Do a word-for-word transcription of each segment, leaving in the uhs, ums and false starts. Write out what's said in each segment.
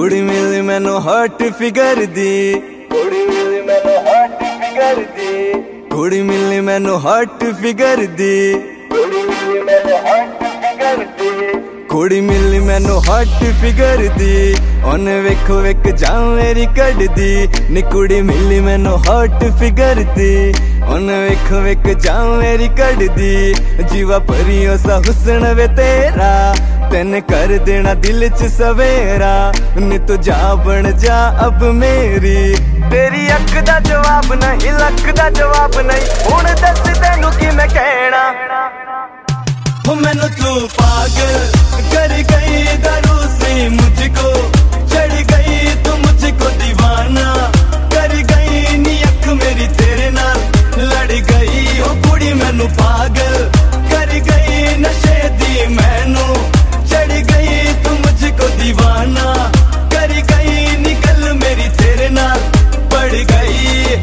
कुड़ी मिली मैनू hot figure दी, कुड़ी मिली मैनू हॉट फिगर दी, कुड़ी मिली मैनू हॉट फिगर दी, कुड़ी मिली मैनू हॉट फिगर दी, कुड़ी मिली मैनू हॉट फिगर दी। ओने वेखो वेख जां मेरी कड़ दी नी, कुड़ी मिली मैनू हॉट फिगर दी। ओने वेखो वेख जां मेरी कड़ दी, जीवा परियों सा हुस्न वे तेरा, तेने कर देना दिल च सवेरा। नी तू जा बन जा अब मेरी, तेरी अख दा जवाब नहीं लख दा जवाब नहीं, हुण दस तेनू की मैं कहना। मैनू तू पागल कर गई दरूसी मुझको, चढ़ गई तू मुझको दीवाना, कर गई नी अख मेरी तेरे नाल, लड़ गई ओ कुड़ी मैनू पागल कर गई नशे दी मैनू, चढ़ गई तू मुझको दीवाना, कर गई नी गल मेरी तेरे नाल बढ़ गई।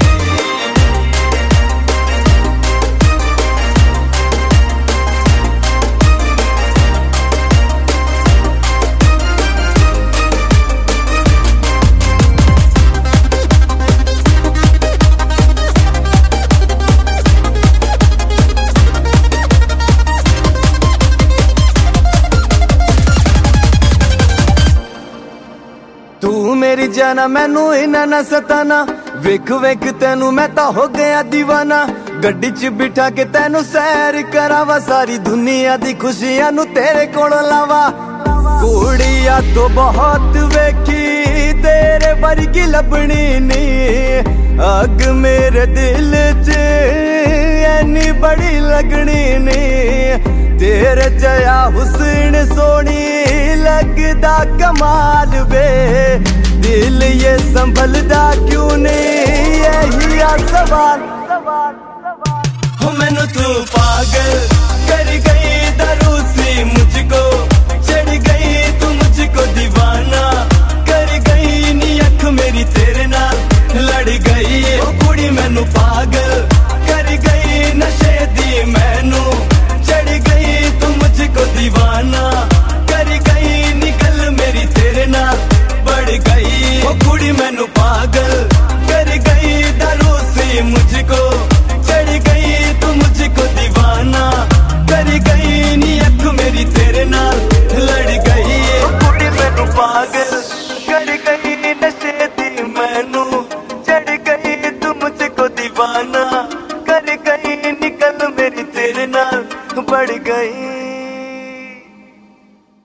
तू मेरी जाना मैनू इना ना सताना, वेख वेख तेनू मैं तो हो गया दीवाना, गड्डी च बिठा के तेनू सैर करावा, सारी दुनिया दी खुशियां नू तेरे कोलों लावा। कुड़िया तो बहुत वेखी तेरे वर्गी लभनी नी, अग मेरे दिल च ऐनी बड़ी लगनी नी, तेरे जया हुस्न सोनी लगदा कमाल वे, दिल ये संभलदा क्यों नहीं यही आ सवाल। हो मैनू तू पागल कर गई दरूसी मुझको, चढ़ गई तू मुझको दीवाना, कर गई नी अख मेरी तेरे नाल, लड़ गई ओ कुड़ी मैनू पागल कर गई नशे दी मैनू, चढ़ गई तू मुझको दीवाना, कर गई नी गल मेरी तेरे नाल बढ़ गई। ओ कुड़ी मैनू पागल कर गई दरूसी मुझको, चढ़ गई तू मुझको दीवाना, कर गई नी अख मेरी तेरे नाल लड़ गई। ओ कुड़ी मैनू पागल कर गई नशे दी मैनू, चढ़ गई तू मुझको दीवाना, कर गई नी गल मेरी तेरे नाल बढ़ गई।